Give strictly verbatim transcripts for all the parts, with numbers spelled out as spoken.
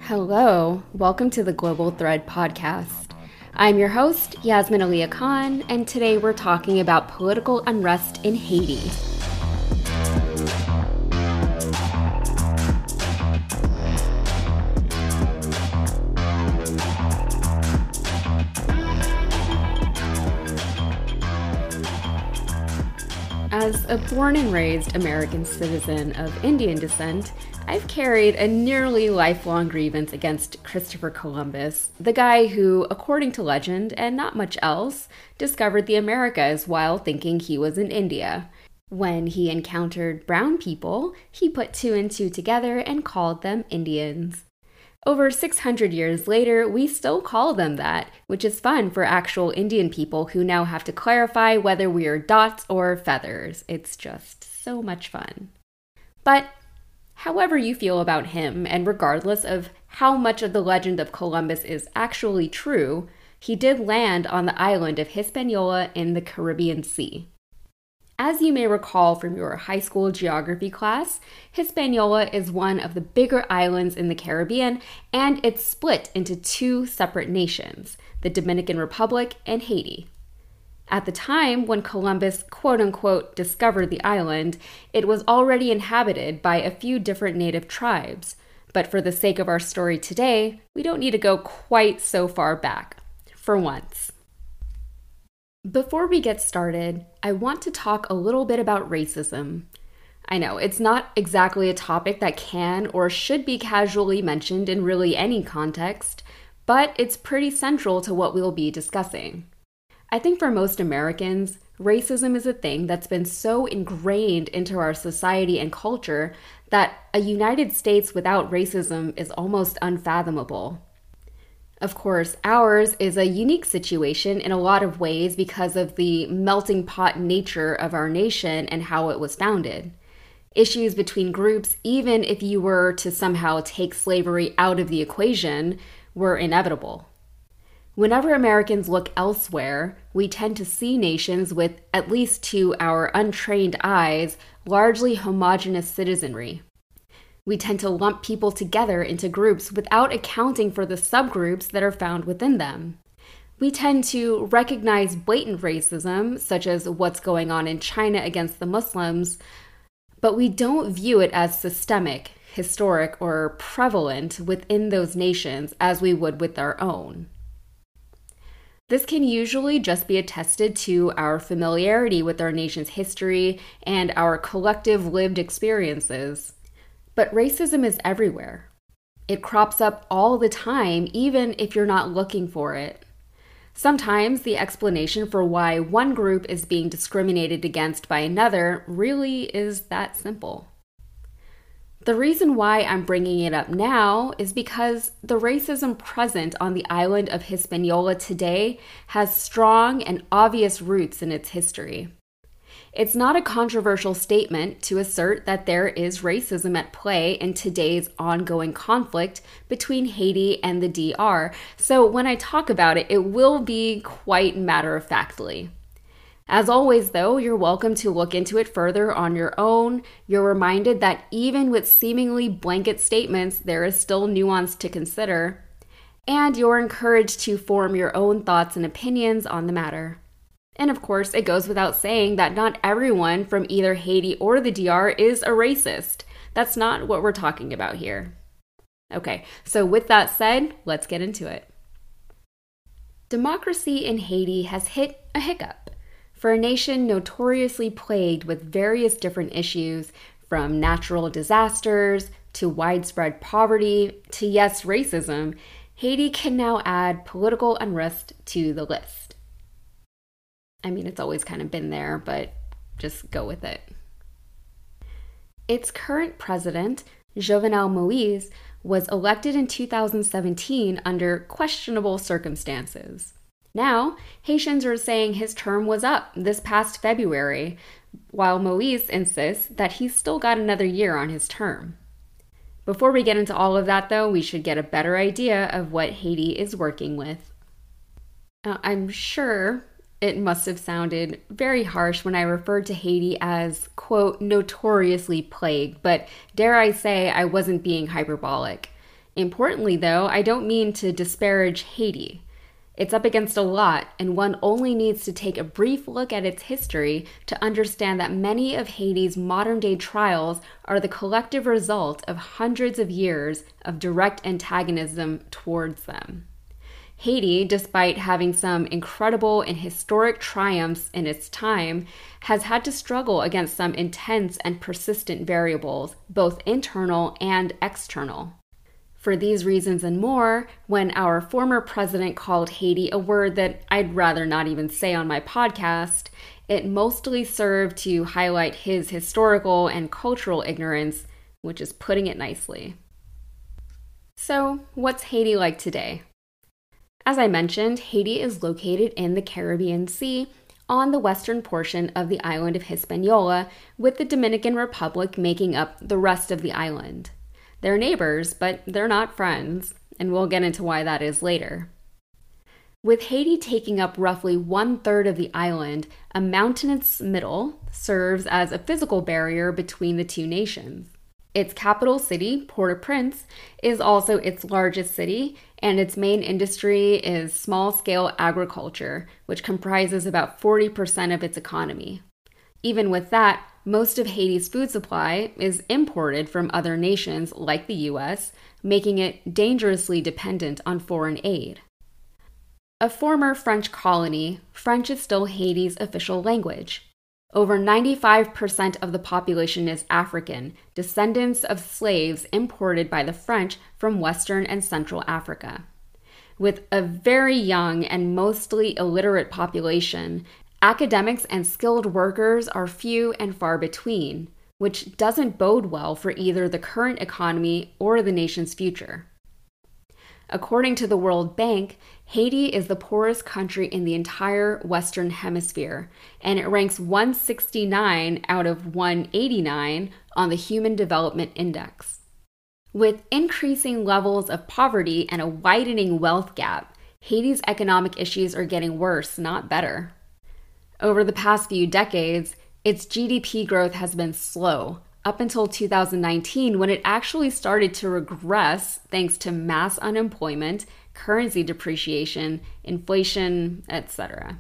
Hello, welcome to the Global Thread podcast. I'm your host, Yasmin Aliyah Khan, and today we're talking about political unrest in Haiti. As a born and raised American citizen of Indian descent, I've carried a nearly lifelong grievance against Christopher Columbus, the guy who, according to legend and not much else, discovered the Americas while thinking he was in India. When he encountered brown people, he put two and two together and called them Indians. Over six hundred years later, we still call them that, which is fun for actual Indian people who now have to clarify whether we are dots or feathers. It's just so much fun. But however you feel about him, and regardless of how much of the legend of Columbus is actually true, he did land on the island of Hispaniola in the Caribbean Sea. As you may recall from your high school geography class, Hispaniola is one of the bigger islands in the Caribbean, and it's split into two separate nations, the Dominican Republic and Haiti. At the time when Columbus quote-unquote discovered the island, it was already inhabited by a few different native tribes. But for the sake of our story today, we don't need to go quite so far back, for once. Before we get started, I want to talk a little bit about racism. I know, it's not exactly a topic that can or should be casually mentioned in really any context, but it's pretty central to what we'll be discussing. I think for most Americans, racism is a thing that's been so ingrained into our society and culture that a United States without racism is almost unfathomable. Of course, ours is a unique situation in a lot of ways because of the melting pot nature of our nation and how it was founded. Issues between groups, even if you were to somehow take slavery out of the equation, were inevitable. Whenever Americans look elsewhere, we tend to see nations with, at least to our untrained eyes, largely homogeneous citizenry. We tend to lump people together into groups without accounting for the subgroups that are found within them. We tend to recognize blatant racism, such as what's going on in China against the Muslims, but we don't view it as systemic, historic, or prevalent within those nations as we would with our own. This can usually just be attested to our familiarity with our nation's history and our collective lived experiences. But racism is everywhere. It crops up all the time, even if you're not looking for it. Sometimes the explanation for why one group is being discriminated against by another really is that simple. The reason why I'm bringing it up now is because the racism present on the island of Hispaniola today has strong and obvious roots in its history. It's not a controversial statement to assert that there is racism at play in today's ongoing conflict between Haiti and the D R, so when I talk about it, it will be quite matter-of-factly. As always, though, you're welcome to look into it further on your own. You're reminded that even with seemingly blanket statements, there is still nuance to consider, and you're encouraged to form your own thoughts and opinions on the matter. And of course, it goes without saying that not everyone from either Haiti or the D R is a racist. That's not what we're talking about here. Okay, so with that said, let's get into it. Democracy in Haiti has hit a hiccup. For a nation notoriously plagued with various different issues, from natural disasters to widespread poverty to, yes, racism, Haiti can now add political unrest to the list. I mean, it's always kind of been there, but just go with it. Its current president, Jovenel Moïse, was elected in two thousand seventeen under questionable circumstances. Now, Haitians are saying his term was up this past February, while Moïse insists that he's still got another year on his term. Before we get into all of that, though, we should get a better idea of what Haiti is working with. Uh, I'm sure it must have sounded very harsh when I referred to Haiti as, quote, notoriously plagued, but dare I say I wasn't being hyperbolic. Importantly, though, I don't mean to disparage Haiti. It's up against a lot, and one only needs to take a brief look at its history to understand that many of Haiti's modern-day trials are the collective result of hundreds of years of direct antagonism towards them. Haiti, despite having some incredible and historic triumphs in its time, has had to struggle against some intense and persistent variables, both internal and external. For these reasons and more, when our former president called Haiti a word that I'd rather not even say on my podcast, it mostly served to highlight his historical and cultural ignorance, which is putting it nicely. So, what's Haiti like today? As I mentioned, Haiti is located in the Caribbean Sea on the western portion of the island of Hispaniola, with the Dominican Republic making up the rest of the island. They're neighbors, but they're not friends, and we'll get into why that is later. With Haiti taking up roughly one-third of the island, a mountainous middle serves as a physical barrier between the two nations. Its capital city, Port-au-Prince, is also its largest city, and its main industry is small-scale agriculture, which comprises about forty percent of its economy. Even with that, most of Haiti's food supply is imported from other nations like the U S, making it dangerously dependent on foreign aid. A former French colony, French is still Haiti's official language. Over ninety-five percent of the population is African, descendants of slaves imported by the French from Western and Central Africa. With a very young and mostly illiterate population, academics and skilled workers are few and far between, which doesn't bode well for either the current economy or the nation's future. According to the World Bank, Haiti is the poorest country in the entire Western Hemisphere, and it ranks one hundred sixty-nine out of one hundred eighty-nine on the Human Development Index. With increasing levels of poverty and a widening wealth gap, Haiti's economic issues are getting worse, not better. Over the past few decades, its G D P growth has been slow, up until two thousand nineteen, when it actually started to regress thanks to mass unemployment, currency depreciation, inflation, et cetera.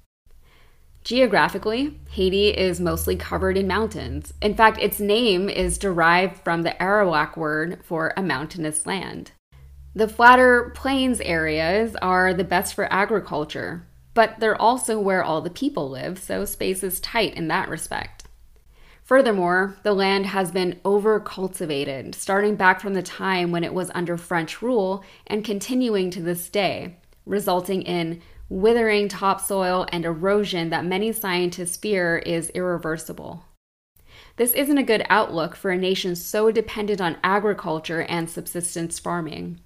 Geographically, Haiti is mostly covered in mountains. In fact, its name is derived from the Arawak word for a mountainous land. The flatter plains areas are the best for agriculture, but they're also where all the people live, so space is tight in that respect. Furthermore, the land has been over-cultivated, starting back from the time when it was under French rule and continuing to this day, resulting in withering topsoil and erosion that many scientists fear is irreversible. This isn't a good outlook for a nation so dependent on agriculture and subsistence farming.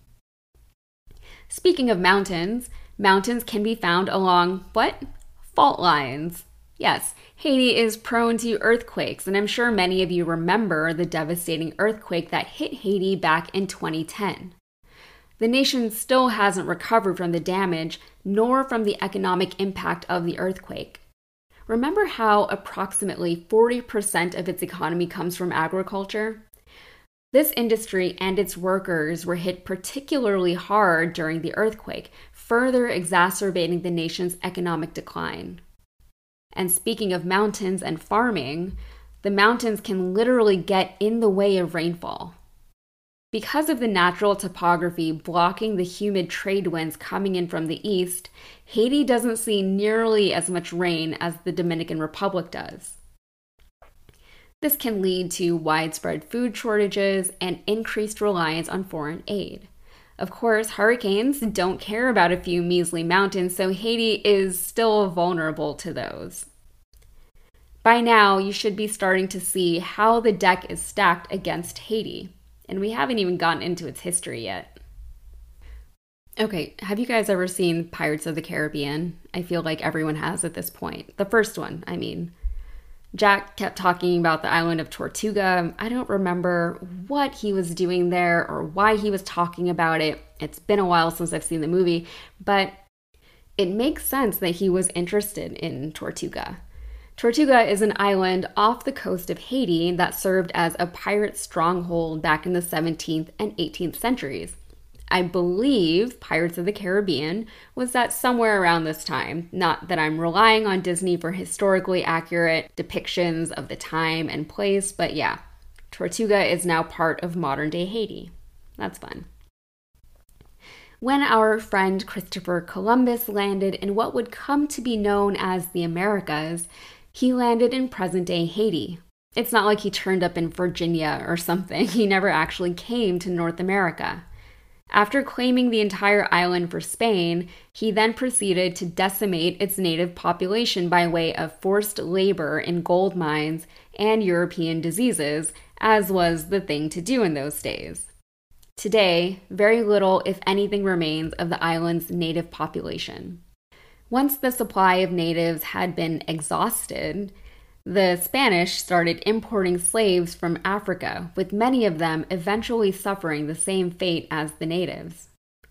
Speaking of mountains, mountains can be found along, what? Fault lines. Yes, Haiti is prone to earthquakes, and I'm sure many of you remember the devastating earthquake that hit Haiti back in twenty ten. The nation still hasn't recovered from the damage, nor from the economic impact of the earthquake. Remember how approximately forty percent of its economy comes from agriculture? This industry and its workers were hit particularly hard during the earthquake, further exacerbating the nation's economic decline. And speaking of mountains and farming, the mountains can literally get in the way of rainfall. Because of the natural topography blocking the humid trade winds coming in from the east, Haiti doesn't see nearly as much rain as the Dominican Republic does. This can lead to widespread food shortages and increased reliance on foreign aid. Of course, hurricanes don't care about a few measly mountains, so Haiti is still vulnerable to those. By now, you should be starting to see how the deck is stacked against Haiti, and we haven't even gotten into its history yet. Okay, have you guys ever seen Pirates of the Caribbean? I feel like everyone has at this point. The first one, I mean. Jack kept talking about the island of Tortuga. I don't remember what he was doing there or why he was talking about it. It's been a while since I've seen the movie, but it makes sense that he was interested in Tortuga. Tortuga is an island off the coast of Haiti that served as a pirate stronghold back in the seventeenth and eighteenth centuries. I believe Pirates of the Caribbean was set somewhere around this time. Not that I'm relying on Disney for historically accurate depictions of the time and place, but yeah, Tortuga is now part of modern-day Haiti. That's fun. When our friend Christopher Columbus landed in what would come to be known as the Americas, he landed in present-day Haiti. It's not like he turned up in Virginia or something. He never actually came to North America. After claiming the entire island for Spain, he then proceeded to decimate its native population by way of forced labor in gold mines and European diseases, as was the thing to do in those days. Today, very little, if anything, remains of the island's native population. Once the supply of natives had been exhausted, the Spanish started importing slaves from Africa, with many of them eventually suffering the same fate as the natives.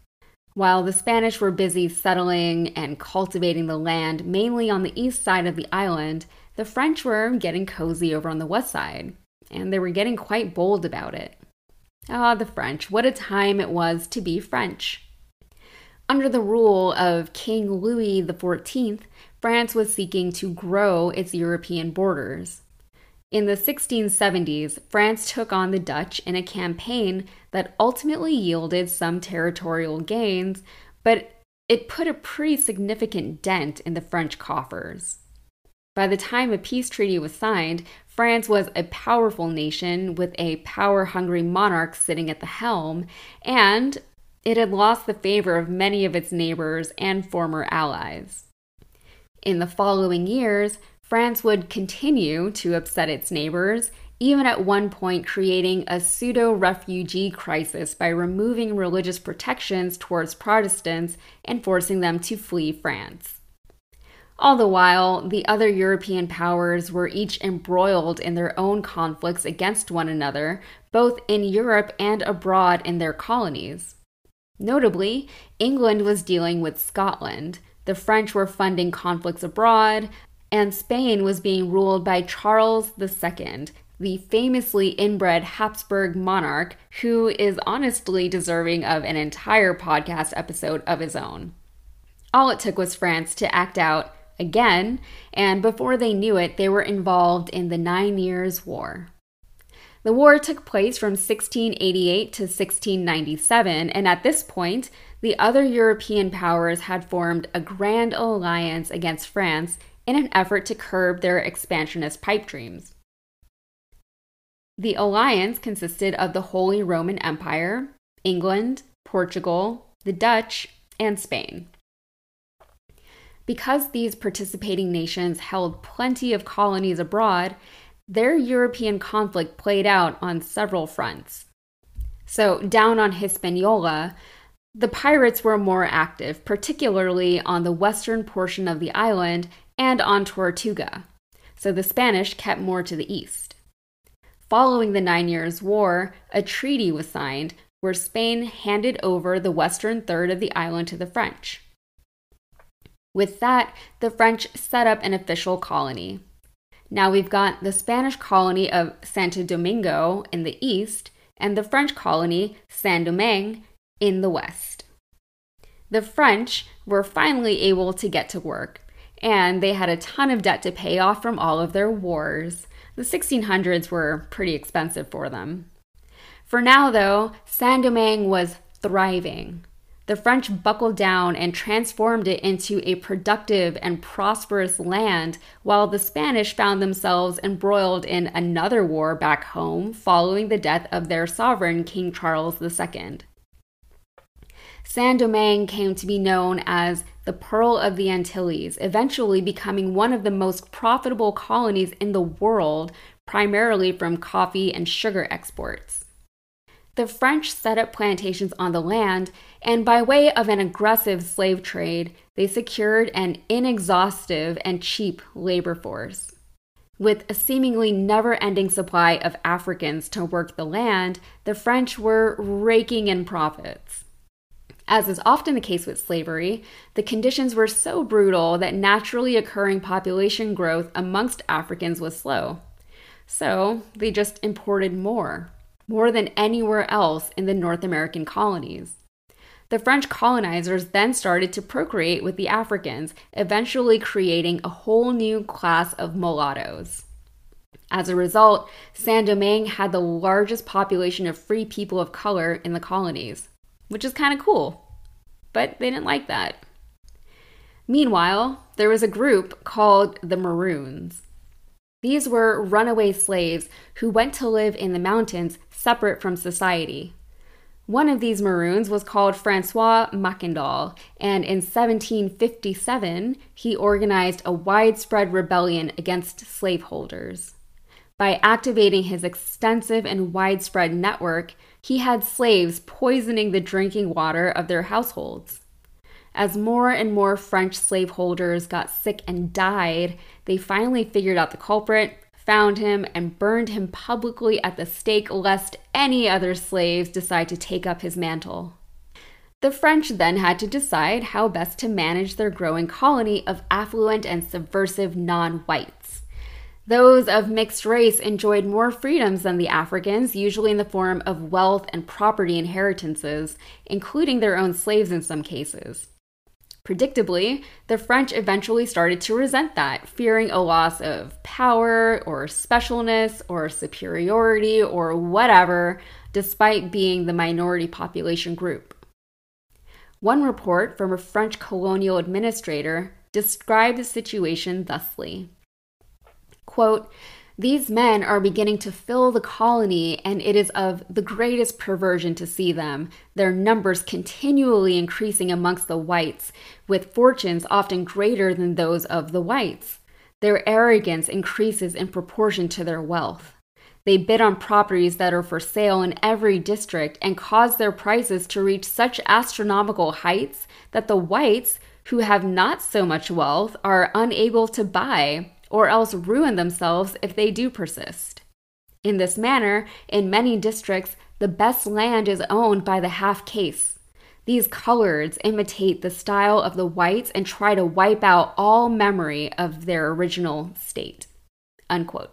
While the Spanish were busy settling and cultivating the land mainly on the east side of the island, the French were getting cozy over on the west side, and they were getting quite bold about it. Ah, the French, what a time it was to be French. Under the rule of King Louis the fourteenth, France was seeking to grow its European borders. In the sixteen seventies, France took on the Dutch in a campaign that ultimately yielded some territorial gains, but it put a pretty significant dent in the French coffers. By the time a peace treaty was signed, France was a powerful nation with a power-hungry monarch sitting at the helm, and it had lost the favor of many of its neighbors and former allies. In the following years, France would continue to upset its neighbors, even at one point creating a pseudo-refugee crisis by removing religious protections towards Protestants and forcing them to flee France. All the while, the other European powers were each embroiled in their own conflicts against one another, both in Europe and abroad in their colonies. Notably, England was dealing with Scotland, the French were funding conflicts abroad, and Spain was being ruled by Charles the Second, the famously inbred Habsburg monarch who is honestly deserving of an entire podcast episode of his own. All it took was France to act out again, and before they knew it, they were involved in the Nine Years' War. The war took place from sixteen eighty-eight to sixteen ninety-seven, and at this point, the other European powers had formed a grand alliance against France in an effort to curb their expansionist pipe dreams. The alliance consisted of the Holy Roman Empire, England, Portugal, the Dutch, and Spain. Because these participating nations held plenty of colonies abroad, their European conflict played out on several fronts. So, down on Hispaniola, the pirates were more active, particularly on the western portion of the island and on Tortuga. So the Spanish kept more to the east. Following the Nine Years' War, a treaty was signed where Spain handed over the western third of the island to the French. With that, the French set up an official colony. Now we've got the Spanish colony of Santo Domingo in the east and the French colony Saint-Domingue in the west. The French were finally able to get to work, and they had a ton of debt to pay off from all of their wars. The sixteen hundreds were pretty expensive for them. For now, though, Saint-Domingue was thriving. The French buckled down and transformed it into a productive and prosperous land, while the Spanish found themselves embroiled in another war back home following the death of their sovereign, King Charles the Second. Saint-Domingue came to be known as the Pearl of the Antilles, eventually becoming one of the most profitable colonies in the world, primarily from coffee and sugar exports. The French set up plantations on the land, and by way of an aggressive slave trade, they secured an inexhaustive and cheap labor force. With a seemingly never-ending supply of Africans to work the land, the French were raking in profits. As is often the case with slavery, the conditions were so brutal that naturally occurring population growth amongst Africans was slow. So they just imported more, more than anywhere else in the North American colonies. The French colonizers then started to procreate with the Africans, eventually creating a whole new class of mulattoes. As a result, Saint-Domingue had the largest population of free people of color in the colonies, which is kind of cool, but they didn't like that. Meanwhile, there was a group called the Maroons. These were runaway slaves who went to live in the mountains separate from society. One of these Maroons was called Francois Mackendal, and in seventeen fifty-seven, he organized a widespread rebellion against slaveholders. By activating his extensive and widespread network, he had slaves poisoning the drinking water of their households. As more and more French slaveholders got sick and died, they finally figured out the culprit, found him, and burned him publicly at the stake lest any other slaves decide to take up his mantle. The French then had to decide how best to manage their growing colony of affluent and subversive non-whites. Those of mixed race enjoyed more freedoms than the Africans, usually in the form of wealth and property inheritances, including their own slaves in some cases. Predictably, the French eventually started to resent that, fearing a loss of power or specialness or superiority or whatever, despite being the minority population group. One report from a French colonial administrator described the situation thusly. Quote, "These men are beginning to fill the colony, and it is of the greatest perversion to see them, their numbers continually increasing amongst the whites, with fortunes often greater than those of the whites. Their arrogance increases in proportion to their wealth. They bid on properties that are for sale in every district and cause their prices to reach such astronomical heights that the whites, who have not so much wealth, are unable to buy, or else ruin themselves if they do persist. In this manner, in many districts, the best land is owned by the half-caste. These coloreds imitate the style of the whites and try to wipe out all memory of their original state." Unquote.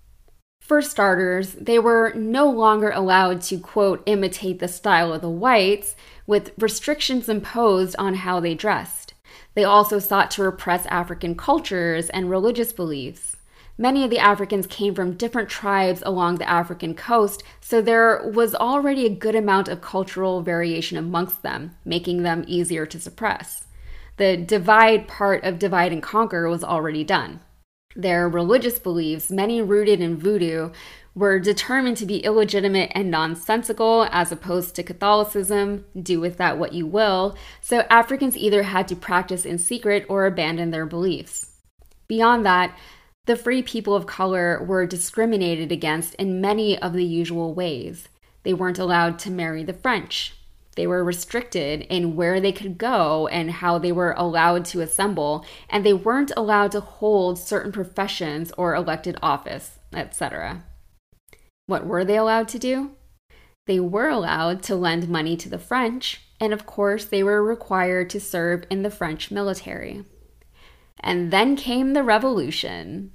For starters, they were no longer allowed to, quote, imitate the style of the whites, with restrictions imposed on how they dressed. They also sought to repress African cultures and religious beliefs. Many of the Africans came from different tribes along the African coast, so there was already a good amount of cultural variation amongst them, making them easier to suppress. The divide part of divide and conquer was already done. Their religious beliefs, many rooted in voodoo, were determined to be illegitimate and nonsensical as opposed to Catholicism, do with that what you will, so Africans either had to practice in secret or abandon their beliefs. Beyond that, the free people of color were discriminated against in many of the usual ways. They weren't allowed to marry the French. They were restricted in where they could go and how they were allowed to assemble, and they weren't allowed to hold certain professions or elected office, et cetera. What were they allowed to do? They were allowed to lend money to the French, and of course they were required to serve in the French military. And then came the Revolution.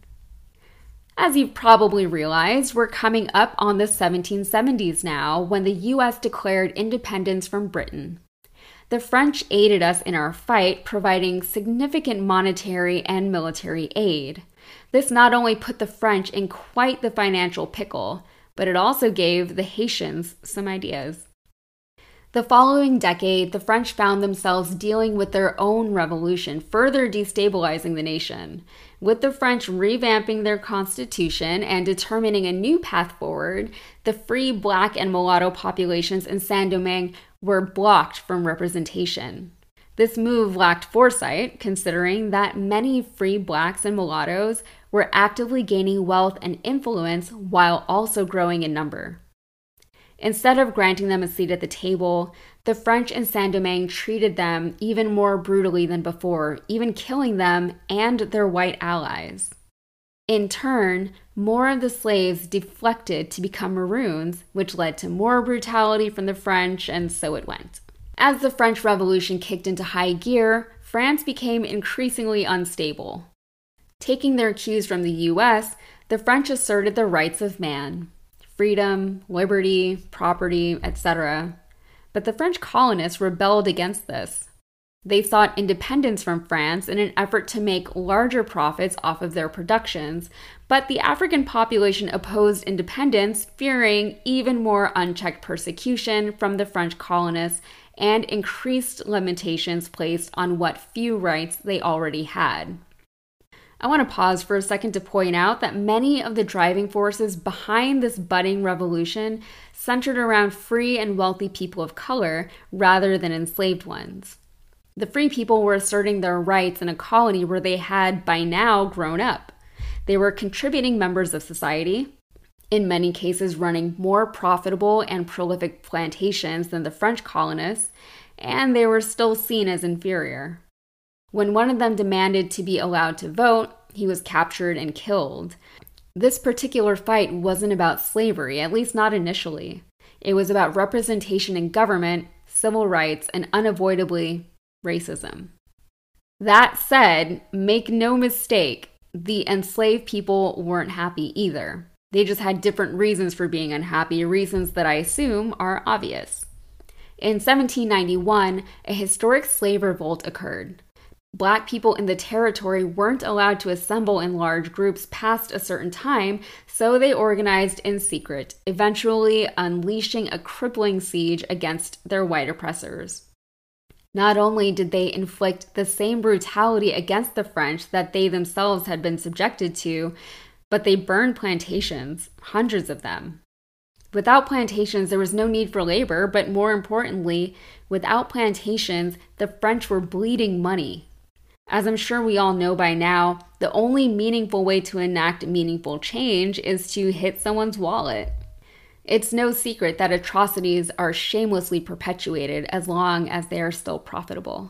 As you've probably realized, we're coming up on the seventeen seventies now, when the U S declared independence from Britain. The French aided us in our fight, providing significant monetary and military aid. This not only put the French in quite the financial pickle, but it also gave the Haitians some ideas. The following decade, the French found themselves dealing with their own revolution, further destabilizing the nation. With the French revamping their constitution and determining a new path forward, the free black and mulatto populations in Saint-Domingue were blocked from representation. This move lacked foresight, considering that many free blacks and mulattoes were actively gaining wealth and influence while also growing in number. Instead of granting them a seat at the table, the French in Saint-Domingue treated them even more brutally than before, even killing them and their white allies. In turn, more of the slaves deflected to become Maroons, which led to more brutality from the French, and so it went. As the French Revolution kicked into high gear, France became increasingly unstable. Taking their cues from the U S, the French asserted the rights of man, freedom, liberty, property, et cetera. But the French colonists rebelled against this. They sought independence from France in an effort to make larger profits off of their productions, but the African population opposed independence, fearing even more unchecked persecution from the French colonists and increased limitations placed on what few rights they already had. I want to pause for a second to point out that many of the driving forces behind this budding revolution centered around free and wealthy people of color rather than enslaved ones. The free people were asserting their rights in a colony where they had, by now, grown up. They were contributing members of society, in many cases running more profitable and prolific plantations than the French colonists, and they were still seen as inferior. When one of them demanded to be allowed to vote, he was captured and killed. This particular fight wasn't about slavery, at least not initially. It was about representation in government, civil rights, and unavoidably racism. That said, make no mistake, the enslaved people weren't happy either. They just had different reasons for being unhappy, reasons that I assume are obvious. In seventeen ninety-one, a historic slave revolt occurred. Black people in the territory weren't allowed to assemble in large groups past a certain time, so they organized in secret, eventually unleashing a crippling siege against their white oppressors. Not only did they inflict the same brutality against the French that they themselves had been subjected to, but they burned plantations, hundreds of them. Without plantations, there was no need for labor, but more importantly, without plantations, the French were bleeding money. As I'm sure we all know by now, the only meaningful way to enact meaningful change is to hit someone's wallet. It's no secret that atrocities are shamelessly perpetuated as long as they are still profitable.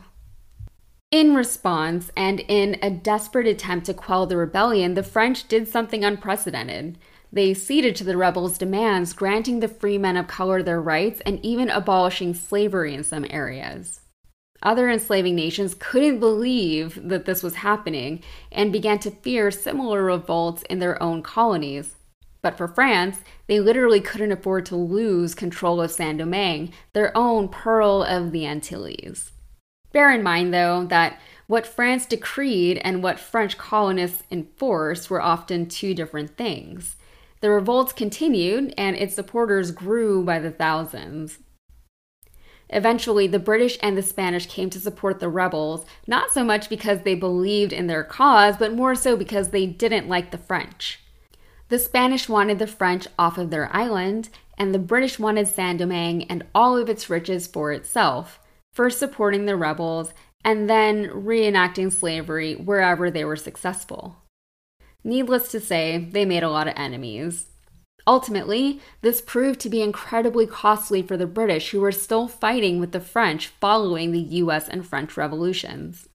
In response, and in a desperate attempt to quell the rebellion, the French did something unprecedented. They ceded to the rebels' demands, granting the free men of color their rights and even abolishing slavery in some areas. Other enslaving nations couldn't believe that this was happening and began to fear similar revolts in their own colonies. But for France, they literally couldn't afford to lose control of Saint-Domingue, their own Pearl of the Antilles. Bear in mind, though, that what France decreed and what French colonists enforced were often two different things. The revolts continued, and its supporters grew by the thousands. Eventually, the British and the Spanish came to support the rebels, not so much because they believed in their cause, but more so because they didn't like the French. The Spanish wanted the French off of their island, and the British wanted Saint-Domingue and all of its riches for itself, first supporting the rebels and then reenacting slavery wherever they were successful. Needless to say, they made a lot of enemies. Ultimately, this proved to be incredibly costly for the British, who were still fighting with the French following the U S and French revolutions.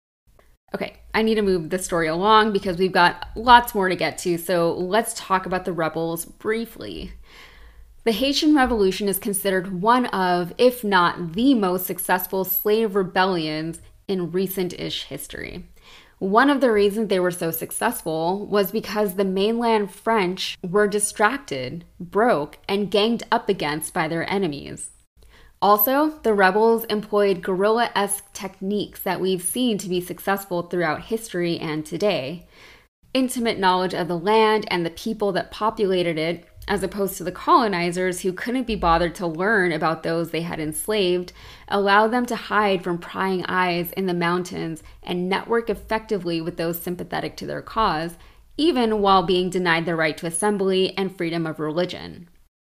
Okay, I need to move this story along because we've got lots more to get to, so let's talk about the rebels briefly. The Haitian Revolution is considered one of, if not the most successful slave rebellions in recent-ish history. One of the reasons they were so successful was because the mainland French were distracted, broke, and ganged up against by their enemies. Also, the rebels employed guerrilla-esque techniques that we've seen to be successful throughout history and today. Intimate knowledge of the land and the people that populated it, as opposed to the colonizers who couldn't be bothered to learn about those they had enslaved, allowed them to hide from prying eyes in the mountains and network effectively with those sympathetic to their cause, even while being denied the right to assembly and freedom of religion.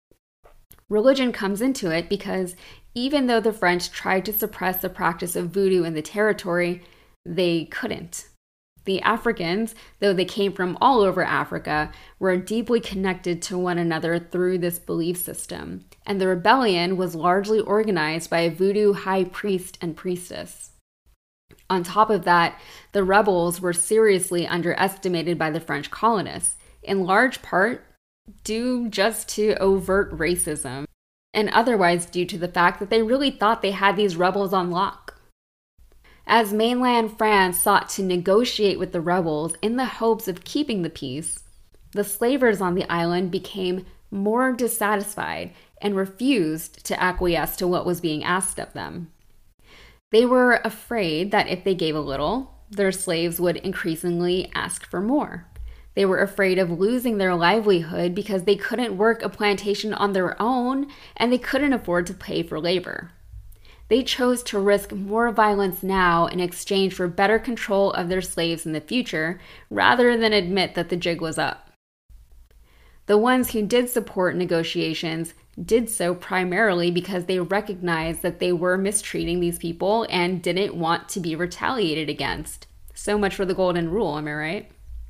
Religion comes into it because even though the French tried to suppress the practice of voodoo in the territory, they couldn't. The Africans, though they came from all over Africa, were deeply connected to one another through this belief system, and the rebellion was largely organized by a voodoo high priest and priestess. On top of that, the rebels were seriously underestimated by the French colonists, in large part due just to overt racism. and otherwise due to the fact that they really thought they had these rebels on lock. As mainland France sought to negotiate with the rebels in the hopes of keeping the peace, the slavers on the island became more dissatisfied and refused to acquiesce to what was being asked of them. They were afraid that if they gave a little, their slaves would increasingly ask for more. They were afraid of losing their livelihood because they couldn't work a plantation on their own and they couldn't afford to pay for labor. They chose to risk more violence now in exchange for better control of their slaves in the future, rather than admit that the jig was up. The ones who did support negotiations did so primarily because they recognized that they were mistreating these people and didn't want to be retaliated against. So much for the golden rule, am I right?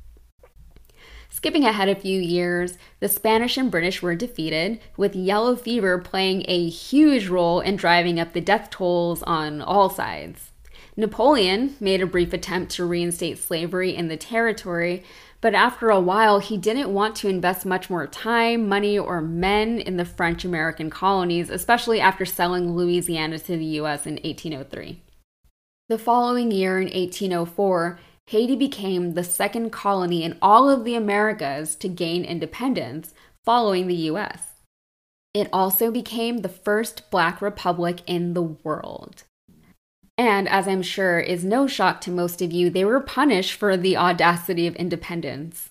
Skipping ahead a few years, the Spanish and British were defeated, with yellow fever playing a huge role in driving up the death tolls on all sides. Napoleon made a brief attempt to reinstate slavery in the territory, but after a while he didn't want to invest much more time, money, or men in the French-American colonies, especially after selling Louisiana to the U S in eighteen oh three. The following year, in eighteen oh four, Haiti became the second colony in all of the Americas to gain independence, following the U S. It also became the first Black republic in the world. And as I'm sure is no shock to most of you, they were punished for the audacity of independence.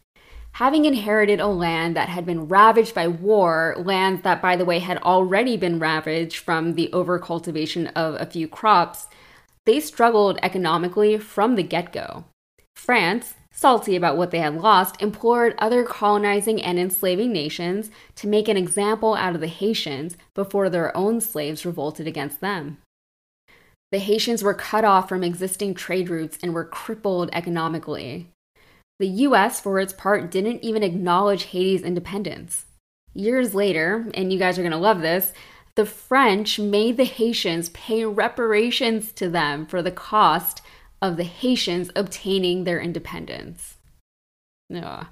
Having inherited a land that had been ravaged by war, lands that, by the way, had already been ravaged from the overcultivation of a few crops, they struggled economically from the get-go. France, salty about what they had lost, implored other colonizing and enslaving nations to make an example out of the Haitians before their own slaves revolted against them. The Haitians were cut off from existing trade routes and were crippled economically. The U S, for its part, didn't even acknowledge Haiti's independence. Years later, and you guys are going to love this, the French made the Haitians pay reparations to them for the cost of the Haitians obtaining their independence. Ugh.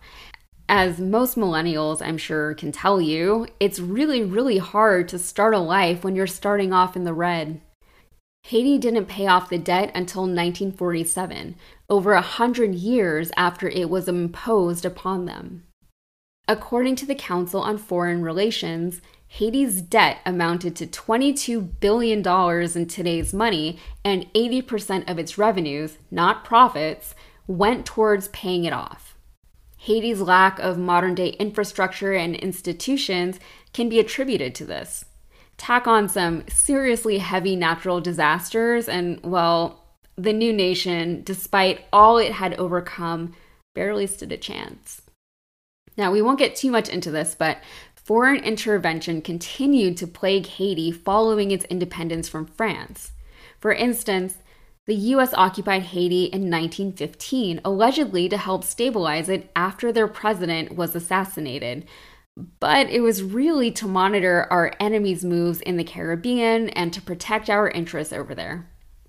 As most millennials, I'm sure, can tell you, it's really, really hard to start a life when you're starting off in the red. Haiti didn't pay off the debt until nineteen forty-seven, over a hundred years after it was imposed upon them. According to the Council on Foreign Relations, Haiti's debt amounted to twenty-two billion dollars in today's money, and eighty percent of its revenues, not profits, went towards paying it off. Haiti's lack of modern-day infrastructure and institutions can be attributed to this. Tack on some seriously heavy natural disasters, and, well, the new nation, despite all it had overcome, barely stood a chance. Now, we won't get too much into this, but foreign intervention continued to plague Haiti following its independence from France. For instance, the U S occupied Haiti in nineteen fifteen, allegedly to help stabilize it after their president was assassinated. But it was really to monitor our enemies' moves in the Caribbean and to protect our interests over there.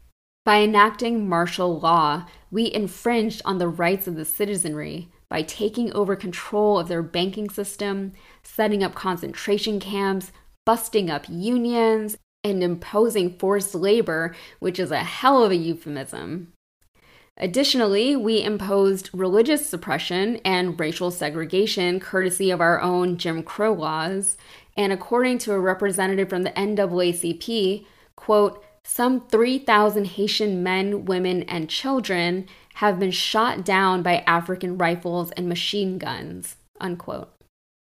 By enacting martial law, we infringed on the rights of the citizenry by taking over control of their banking system, setting up concentration camps, busting up unions, and imposing forced labor, which is a hell of a euphemism. Additionally, we imposed religious suppression and racial segregation courtesy of our own Jim Crow laws, and according to a representative from the N double A C P, quote, some three thousand Haitian men, women, and children have been shot down by African rifles and machine guns, unquote.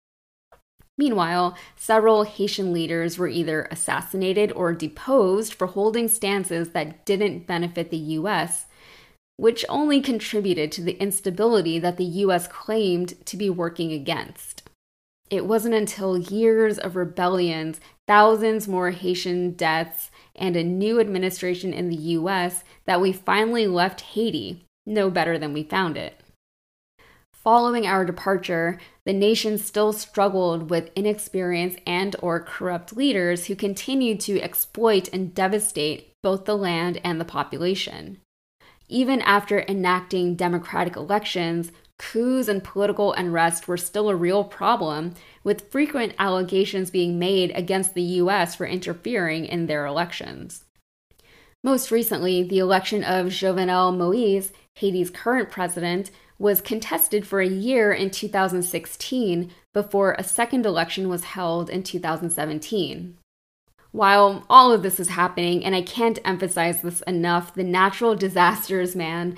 Meanwhile, several Haitian leaders were either assassinated or deposed for holding stances that didn't benefit the U S, which only contributed to the instability that the U S claimed to be working against. It wasn't until years of rebellions, thousands more Haitian deaths, and a new administration in the U S that we finally left Haiti no better than we found it. Following our departure, the nation still struggled with inexperienced and or corrupt leaders who continued to exploit and devastate both the land and the population. Even after enacting democratic elections, coups and political unrest were still a real problem, with frequent allegations being made against the U S for interfering in their elections. Most recently, the election of Jovenel Moïse, Haiti's current president, was contested for a year in two thousand sixteen before a second election was held in two thousand seventeen. While all of this is happening, and I can't emphasize this enough, the natural disasters, man,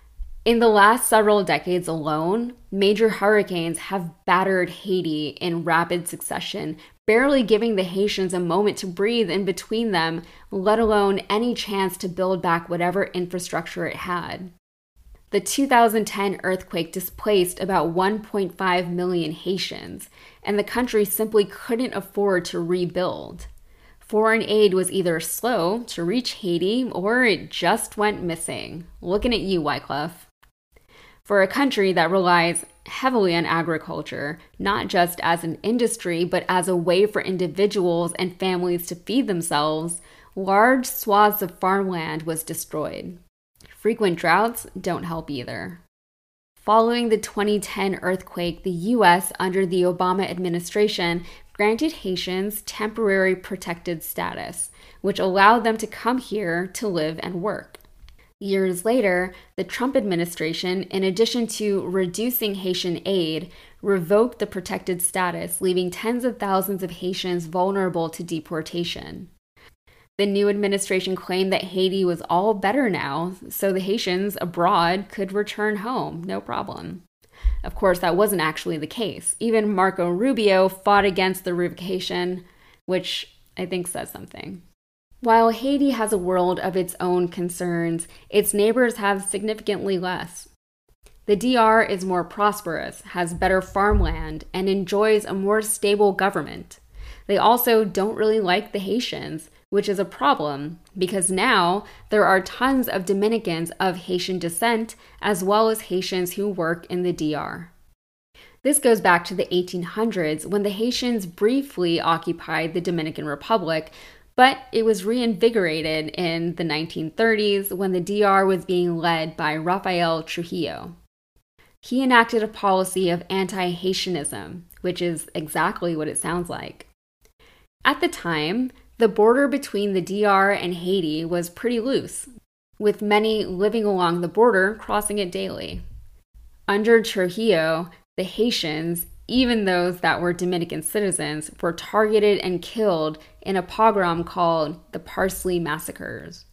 in the last several decades alone, major hurricanes have battered Haiti in rapid succession, barely giving the Haitians a moment to breathe in between them, let alone any chance to build back whatever infrastructure it had. The two thousand ten earthquake displaced about one point five million Haitians, and the country simply couldn't afford to rebuild. Foreign aid was either slow to reach Haiti or it just went missing. Looking at you, Wyclef. For a country that relies heavily on agriculture, not just as an industry, but as a way for individuals and families to feed themselves, large swaths of farmland was destroyed. Frequent droughts don't help either. Following the twenty ten earthquake, the U S, under the Obama administration, granted Haitians temporary protected status, which allowed them to come here to live and work. Years later, the Trump administration, in addition to reducing Haitian aid, revoked the protected status, leaving tens of thousands of Haitians vulnerable to deportation. The new administration claimed that Haiti was all better now, so the Haitians abroad could return home, no problem. Of course, that wasn't actually the case. Even Marco Rubio fought against the revocation, which I think says something. While Haiti has a world of its own concerns, its neighbors have significantly less. The D R is more prosperous, has better farmland, and enjoys a more stable government. They also don't really like the Haitians, which is a problem because now there are tons of Dominicans of Haitian descent as well as Haitians who work in the D R. This goes back to the eighteen hundreds when the Haitians briefly occupied the Dominican Republic, but it was reinvigorated in the nineteen thirties when the D R was being led by Rafael Trujillo. He enacted a policy of anti-Haitianism, which is exactly what it sounds like. At the time, the border between the D R and Haiti was pretty loose, with many living along the border crossing it daily. Under Trujillo, the Haitians, even those that were Dominican citizens, were targeted and killed in a pogrom called the Parsley Massacres.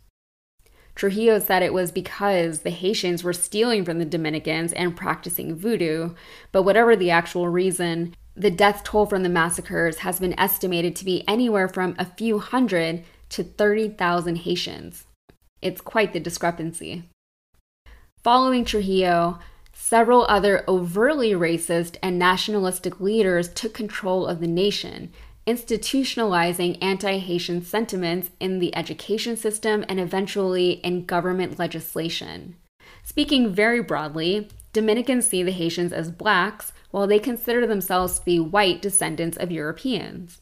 Trujillo said it was because the Haitians were stealing from the Dominicans and practicing voodoo, but whatever the actual reason, the death toll from the massacres has been estimated to be anywhere from a few hundred to thirty thousand Haitians. It's quite the discrepancy. Following Trujillo, several other overtly racist and nationalistic leaders took control of the nation, institutionalizing anti-Haitian sentiments in the education system and eventually in government legislation. Speaking very broadly, Dominicans see the Haitians as blacks, while they consider themselves to be white descendants of Europeans.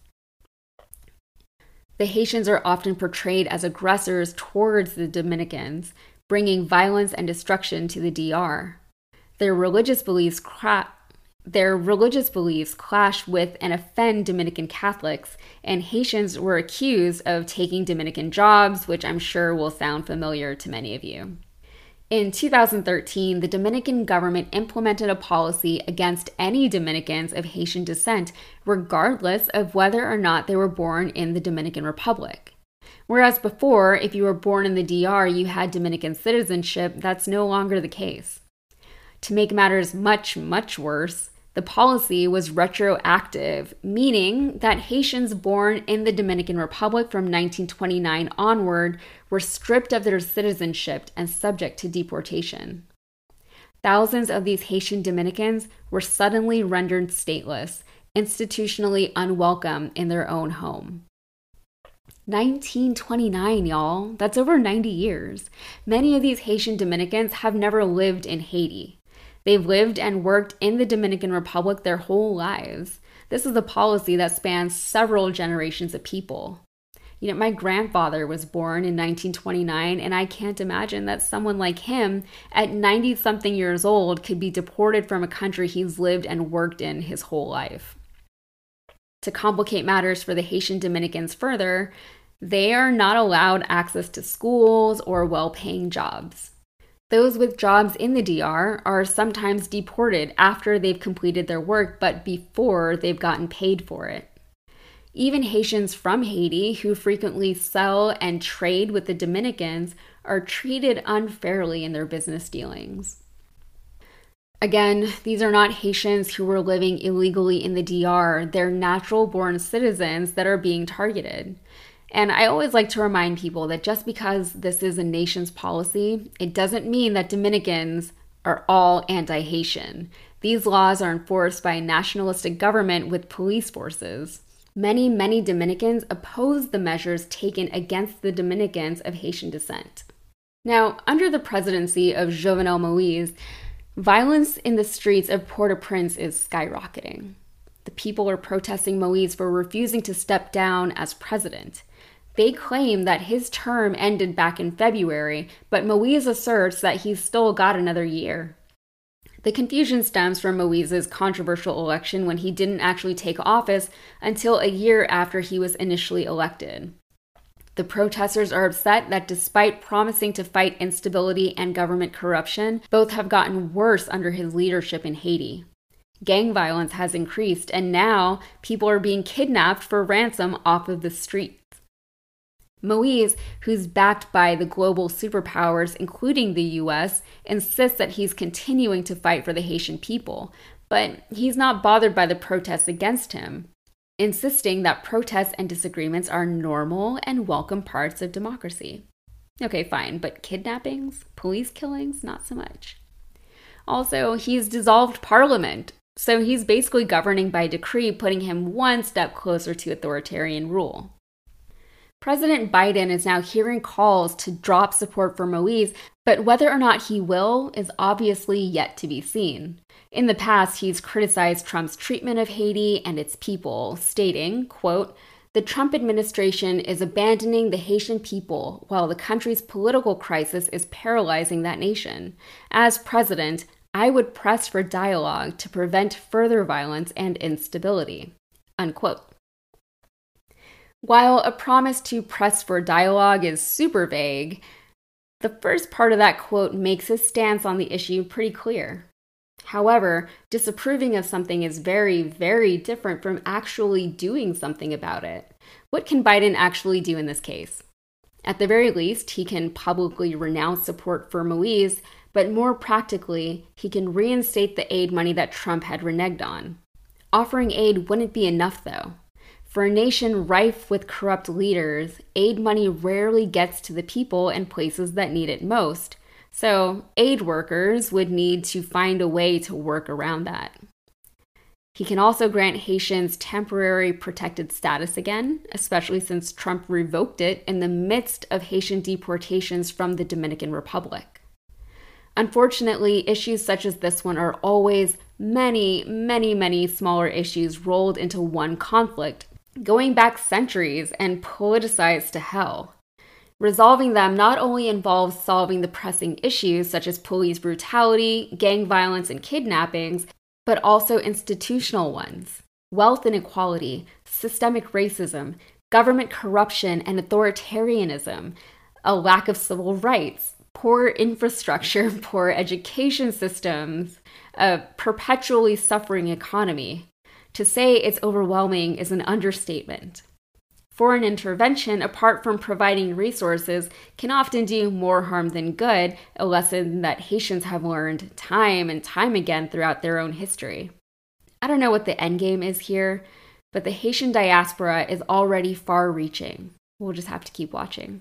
The Haitians are often portrayed as aggressors towards the Dominicans, bringing violence and destruction to the D R. Their religious beliefs cra- Their religious beliefs clash with and offend Dominican Catholics, and Haitians were accused of taking Dominican jobs, which I'm sure will sound familiar to many of you. In two thousand thirteen, the Dominican government implemented a policy against any Dominicans of Haitian descent, regardless of whether or not they were born in the Dominican Republic. Whereas before, if you were born in the D R, you had Dominican citizenship, that's no longer the case. To make matters much, much worse, the policy was retroactive, meaning that Haitians born in the Dominican Republic from nineteen twenty-nine onward were stripped of their citizenship and subject to deportation. Thousands of these Haitian Dominicans were suddenly rendered stateless, institutionally unwelcome in their own home. nineteen twenty-nine, y'all. That's over ninety years. Many of these Haitian Dominicans have never lived in Haiti. They've lived and worked in the Dominican Republic their whole lives. This is a policy that spans several generations of people. You know, my grandfather was born in nineteen twenty-nine, and I can't imagine that someone like him at ninety-something years old could be deported from a country he's lived and worked in his whole life. To complicate matters for the Haitian Dominicans further, they are not allowed access to schools or well-paying jobs. Those with jobs in the D R are sometimes deported after they've completed their work, but before they've gotten paid for it. Even Haitians from Haiti who frequently sell and trade with the Dominicans are treated unfairly in their business dealings. Again, these are not Haitians who were living illegally in the D R. They're natural-born citizens that are being targeted. And I always like to remind people that just because this is a nation's policy, it doesn't mean that Dominicans are all anti-Haitian. These laws are enforced by a nationalistic government with police forces. Many, many Dominicans oppose the measures taken against the Dominicans of Haitian descent. Now, under the presidency of Jovenel Moïse, violence in the streets of Port-au-Prince is skyrocketing. The people are protesting Moïse for refusing to step down as president. They claim that his term ended back in February, but Moïse asserts that he's still got another year. The confusion stems from Moïse's controversial election when he didn't actually take office until a year after he was initially elected. The protesters are upset that despite promising to fight instability and government corruption, both have gotten worse under his leadership in Haiti. Gang violence has increased, and now people are being kidnapped for ransom off of the streets. Moïse, who's backed by the global superpowers, including the U S, insists that he's continuing to fight for the Haitian people, but he's not bothered by the protests against him, insisting that protests and disagreements are normal and welcome parts of democracy. Okay, fine, but kidnappings, police killings, not so much. Also, he's dissolved parliament, so he's basically governing by decree, putting him one step closer to authoritarian rule. President Biden is now hearing calls to drop support for Moïse, but whether or not he will is obviously yet to be seen. In the past, he's criticized Trump's treatment of Haiti and its people, stating, quote, "The Trump administration is abandoning the Haitian people while the country's political crisis is paralyzing that nation. As president, I would press for dialogue to prevent further violence and instability," unquote. While a promise to press for dialogue is super vague, the first part of that quote makes his stance on the issue pretty clear. However, disapproving of something is very, very different from actually doing something about it. What can Biden actually do in this case? At the very least, he can publicly renounce support for Moïse, but more practically, he can reinstate the aid money that Trump had reneged on. Offering aid wouldn't be enough, though. For a nation rife with corrupt leaders, aid money rarely gets to the people in places that need it most. So aid workers would need to find a way to work around that. He can also grant Haitians temporary protected status again, especially since Trump revoked it in the midst of Haitian deportations from the Dominican Republic. Unfortunately, issues such as this one are always many, many, many smaller issues rolled into one conflict, going back centuries and politicized to hell. Resolving them not only involves solving the pressing issues such as police brutality, gang violence, and kidnappings, but also institutional ones. Wealth inequality, systemic racism, government corruption and authoritarianism, a lack of civil rights, poor infrastructure, poor education systems, a perpetually suffering economy. To say it's overwhelming is an understatement. Foreign intervention, apart from providing resources, can often do more harm than good, a lesson that Haitians have learned time and time again throughout their own history. I don't know what the endgame is here, but the Haitian diaspora is already far-reaching. We'll just have to keep watching.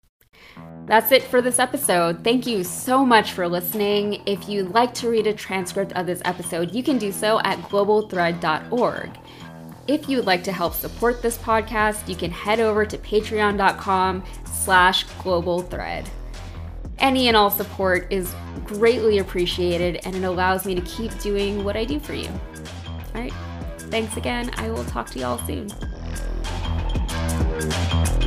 That's it for this episode. Thank you so much for listening. If you'd like to read a transcript of this episode, you can do so at global thread dot org. If you would like to help support this podcast, you can head over to patreon.com slash globalthread. Any and all support is greatly appreciated, and it allows me to keep doing what I do for you. All right, thanks again. I will talk to y'all soon.